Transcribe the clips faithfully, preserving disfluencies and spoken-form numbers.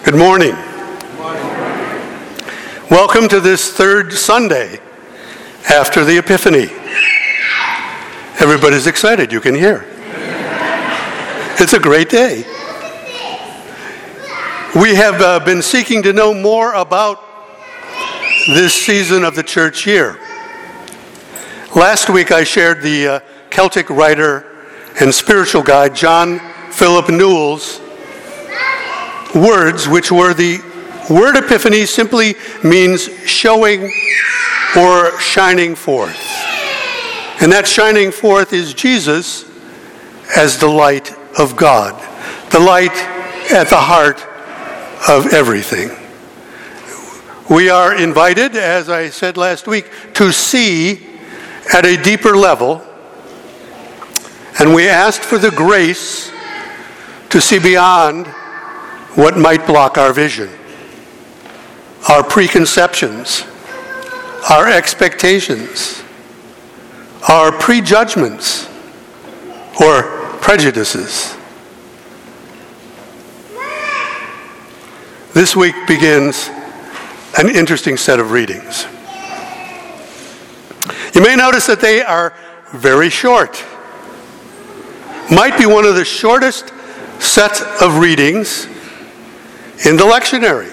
Good morning. Welcome to this third Sunday after the Epiphany. Everybody's excited, you can hear. It's a great day. We have uh, been seeking to know more about this season of the church year. Last week I shared the uh, Celtic writer and spiritual guide John Philip Newell's words, which were the word epiphany simply means showing or shining forth. And that shining forth is Jesus as the light of God, the light at the heart of everything. We are invited, as I said last week, to see at a deeper level, and we asked for the grace to see beyond what might block our vision, our preconceptions, our expectations, our prejudgments, or prejudices. This week begins an interesting set of readings. You may notice that they are very short. Might be one of the shortest sets of readings in the lectionary.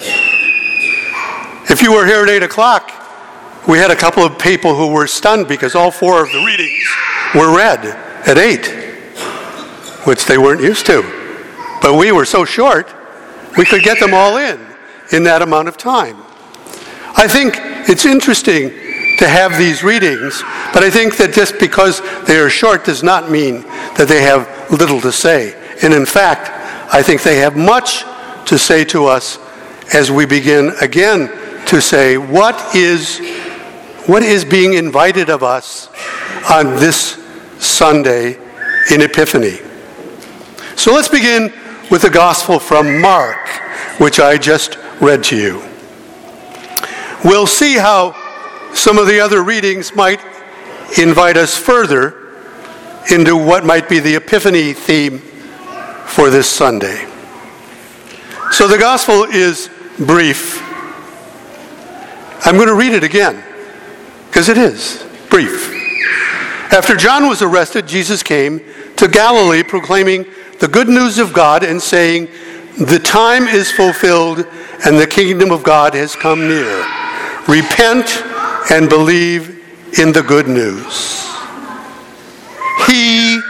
If you were here at eight o'clock, we had a couple of people who were stunned because all four of the readings were read at eight, which they weren't used to. But we were so short, we could get them all in in that amount of time. I think it's interesting to have these readings, but I think that just because they are short does not mean that they have little to say. And in fact, I think they have much to say to us as we begin again to say, what is, what is being invited of us on this Sunday in Epiphany? So let's begin with the Gospel from Mark, which I just read to you. We'll see how some of the other readings might invite us further into what might be the Epiphany theme for this Sunday. So the Gospel is brief. I'm going to read it again, because it is brief. After John was arrested, Jesus came to Galilee proclaiming the good news of God and saying, "The time is fulfilled and the kingdom of God has come near. Repent and believe in the good news." He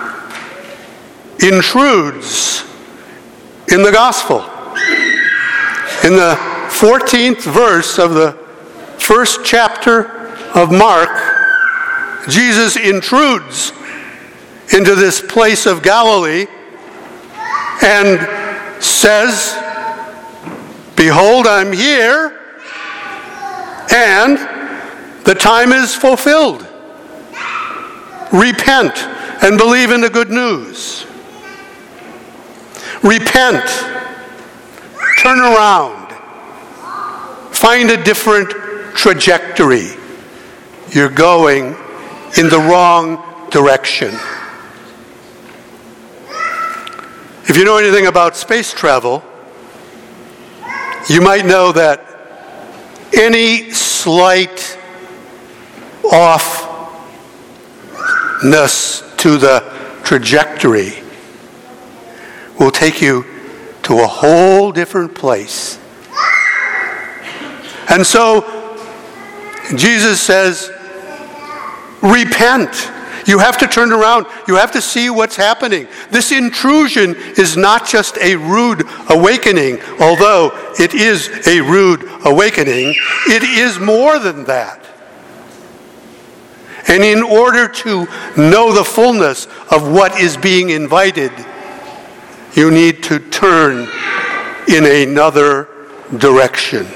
intrudes in the gospel. In the fourteenth verse of the first chapter of Mark, Jesus intrudes into this place of Galilee and says, "Behold, I'm here, and the time is fulfilled. Repent and believe in the good news." Repent. Turn around. Find a different trajectory. You're going in the wrong direction. If you know anything about space travel, you might know that any slight offness to the trajectory will take you to a whole different place. And so Jesus says, repent. You have to turn around. You have to see what's happening. This intrusion is not just a rude awakening, although it is a rude awakening. It is more than that. And in order to know the fullness of what is being invited, you need to turn in another direction.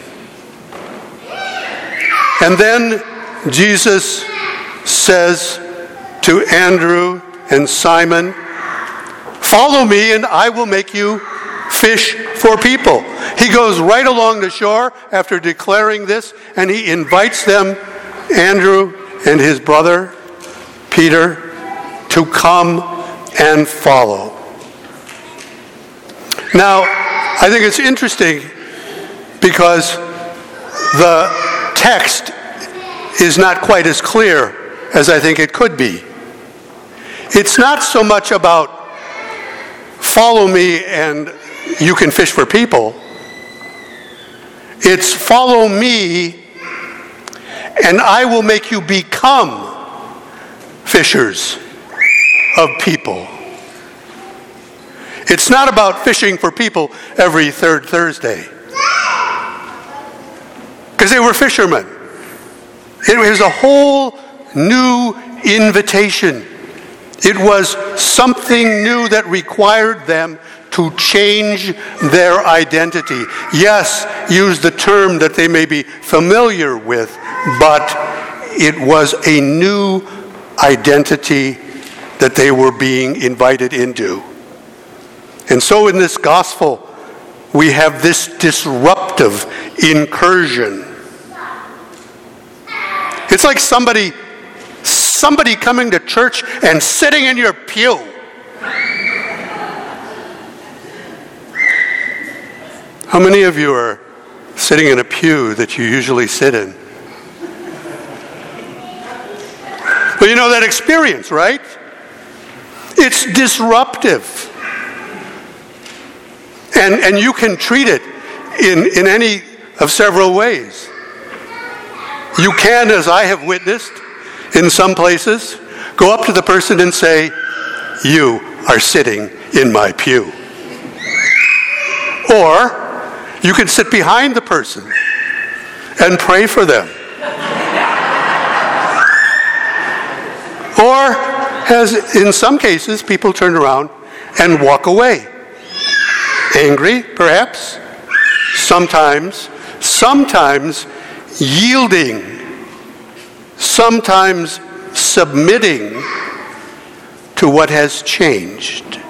And then Jesus says to Andrew and Simon, "Follow me and I will make you fish for people." He goes right along the shore after declaring this, and he invites them, Andrew and his brother Peter, to come and follow. Now, I think it's interesting because the text is not quite as clear as I think it could be. It's not so much about follow me and you can fish for people. It's follow me and I will make you become fishers of people. It's not about fishing for people every third Thursday. Because they were fishermen. It was a whole new invitation. It was something new that required them to change their identity. Yes, use the term that they may be familiar with, but it was a new identity that they were being invited into. And so in this gospel, we have this disruptive incursion. It's like somebody, somebody coming to church and sitting in your pew. How many of you are sitting in a pew that you usually sit in? Well, you know that experience, right? It's disruptive. And, and you can treat it in, in any of several ways. You can, as I have witnessed in some places, go up to the person and say, "You are sitting in my pew." Or you can sit behind the person and pray for them. Or, as in some cases, people turn around and walk away. Angry, perhaps. Sometimes, sometimes yielding. Sometimes submitting to what has changed.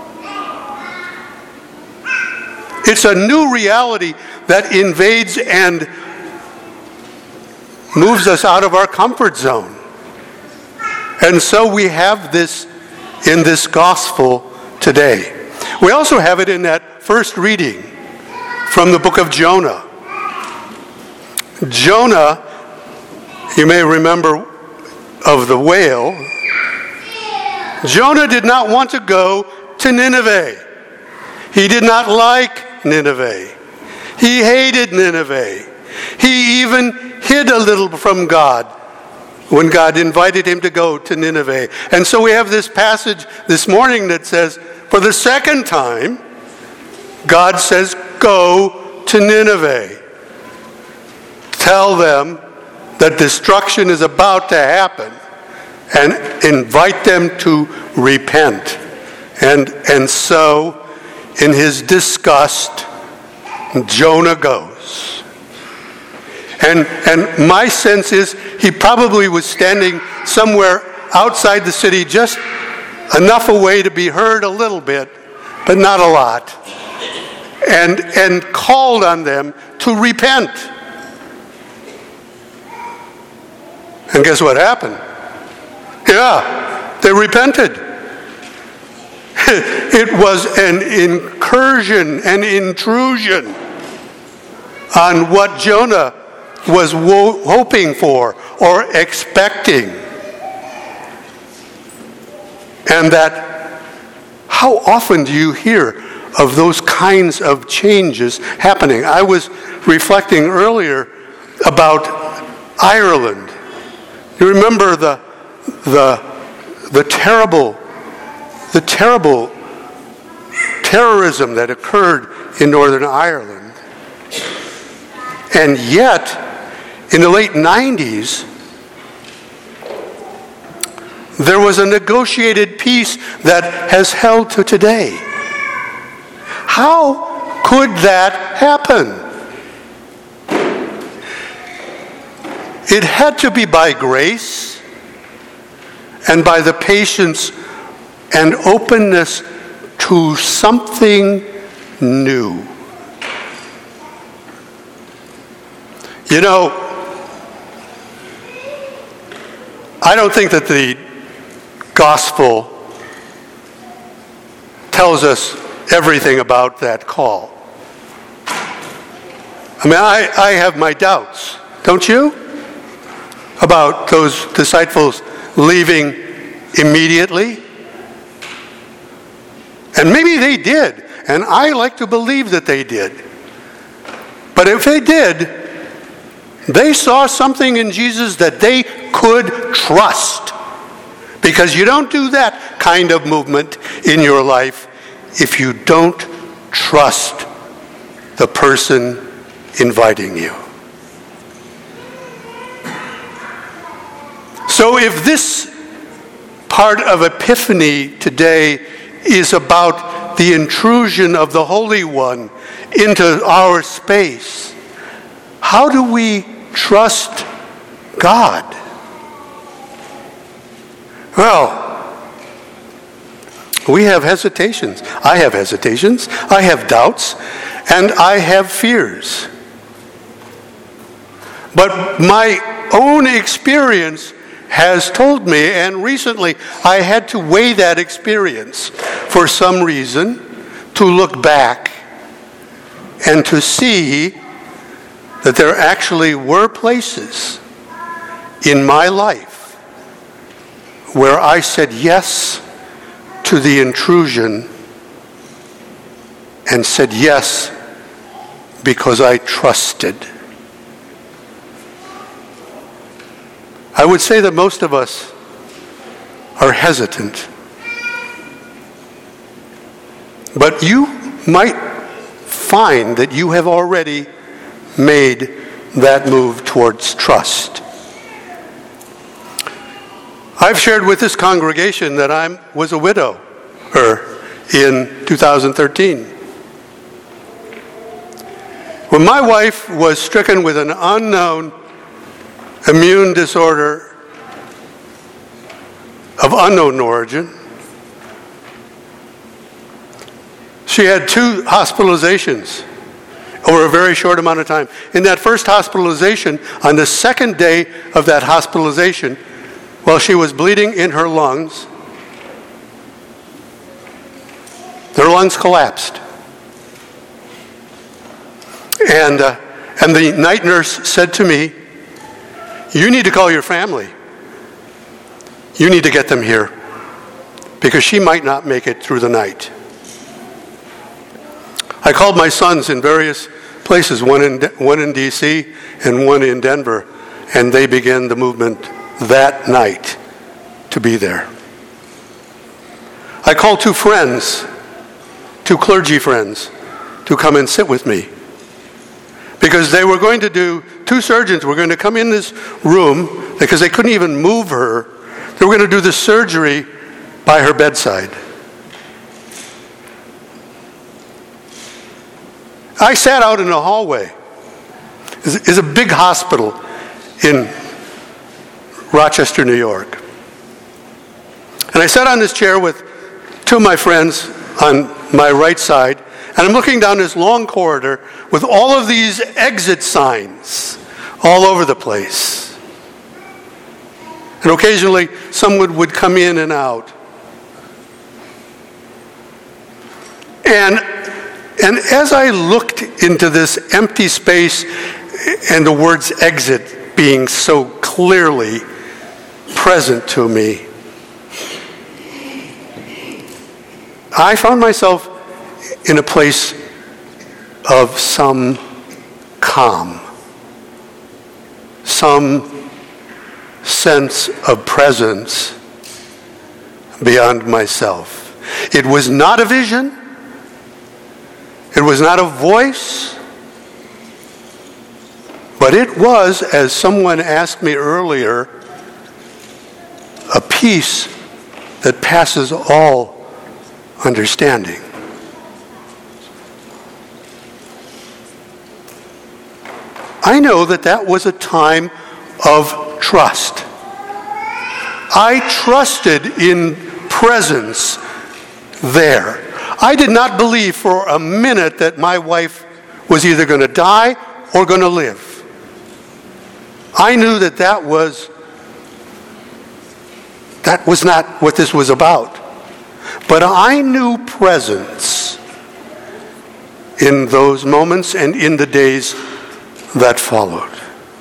It's a new reality that invades and moves us out of our comfort zone. And so we have this in this gospel today. We also have it in that first reading from the book of Jonah. Jonah, you may remember of the whale. Jonah did not want to go to Nineveh. He did not like Nineveh. He hated Nineveh. He even hid a little from God when God invited him to go to Nineveh. And so we have this passage this morning that says, for the second time, God says, go to Nineveh. Tell them that destruction is about to happen and invite them to repent. And, and so, in his disgust, Jonah goes. And, and my sense is he probably was standing somewhere outside the city, just enough away to be heard a little bit, but not a lot. And, and called on them to repent. And guess what happened? Yeah, they repented. It was an incursion, an intrusion on what Jonah was wo- hoping for or expecting. And that, how often do you hear of those kinds of changes happening? I was reflecting earlier about Ireland. You remember the the the terrible the terrible terrorism that occurred in Northern Ireland. And yet, in the late nineties, there was a negotiated peace that has held to today. How could that happen? It had to be by grace and by the patience and openness to something new. You know, I don't think that the gospel tells us everything about that call. I mean, I, I have my doubts, don't you? About those disciples leaving immediately. And maybe they did, and I like to believe that they did. But if they did, they saw something in Jesus that they could trust. Because you don't do that kind of movement in your life if you don't trust the person inviting you. So if this part of Epiphany today is about the intrusion of the Holy One into our space, how do we trust God? Well, we have hesitations. I have hesitations. I have doubts. And I have fears. But my own experience has told me, and recently I had to weigh that experience for some reason, to look back and to see that there actually were places in my life where I said yes to the intrusion and said yes because I trusted. I would say that most of us are hesitant. But you might find that you have already made that move towards trust. I've shared with this congregation that I was a widower in two thousand thirteen. When my wife was stricken with an unknown immune disorder of unknown origin, she had two hospitalizations over a very short amount of time. In that first hospitalization, on the second day of that hospitalization, while she was bleeding in her lungs, her lungs collapsed. And, uh, and the night nurse said to me, "You need to call your family. You need to get them here because she might not make it through the night." I called my sons in various places, one in, one in D C and one in Denver, and they began the movement that night to be there. I called two friends, two clergy friends, to come and sit with me because they were going to do, two surgeons were going to come in this room because they couldn't even move her. They were going to do the surgery by her bedside. I sat out in the hallway. It's a big hospital in Rochester, New York. And I sat on this chair with two of my friends on my right side, and I'm looking down this long corridor with all of these exit signs all over the place. And occasionally someone would come in and out. And And as I looked into this empty space and the words exit being so clearly present to me, I found myself in a place of some calm, some sense of presence beyond myself. It was not a vision. It was not a voice, but it was, as someone asked me earlier, a peace that passes all understanding. I know that that was a time of trust. I trusted in presence there. I did not believe for a minute that my wife was either going to die or going to live. I knew that that was, that was not what this was about. But I knew presence in those moments and in the days that followed.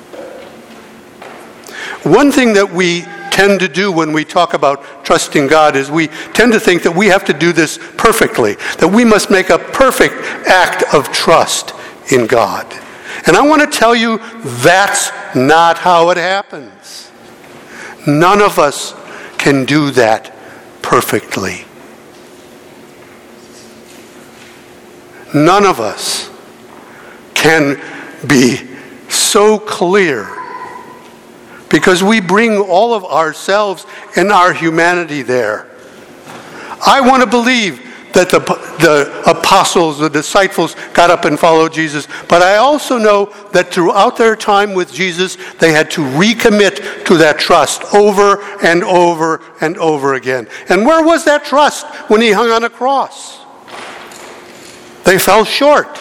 One thing that we tend to do when we talk about trusting God is we tend to think that we have to do this perfectly, that we must make a perfect act of trust in God. And I want to tell you, that's not how it happens. None of us can do that perfectly. None of us can be so clear, because we bring all of ourselves and our humanity there. I want to believe that the, the apostles, the disciples got up and followed Jesus, but I also know that throughout their time with Jesus, they had to recommit to that trust over and over and over again. And where was that trust when he hung on a cross? They fell short.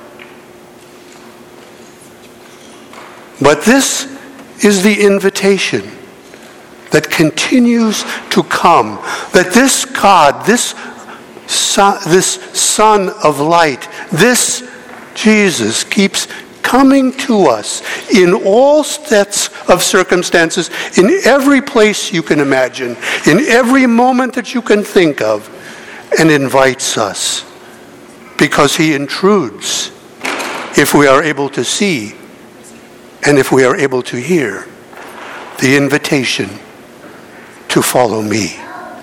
But this is the invitation that continues to come, that this God, this son, this Son of Light, this Jesus keeps coming to us in all sets of circumstances, in every place you can imagine, in every moment that you can think of, and invites us, because he intrudes if we are able to see and if we are able to hear the invitation to follow me.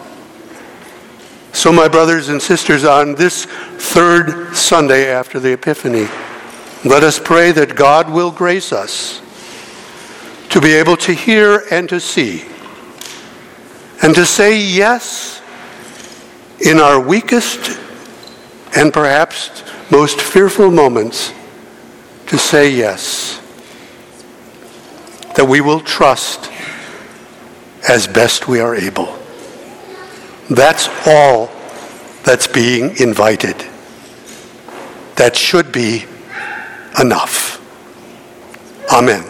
So, my brothers and sisters, on this third Sunday after the Epiphany, let us pray that God will grace us to be able to hear and to see, and to say yes in our weakest and perhaps most fearful moments, to say yes. That we will trust as best we are able. That's all that's being invited. That should be enough. Amen.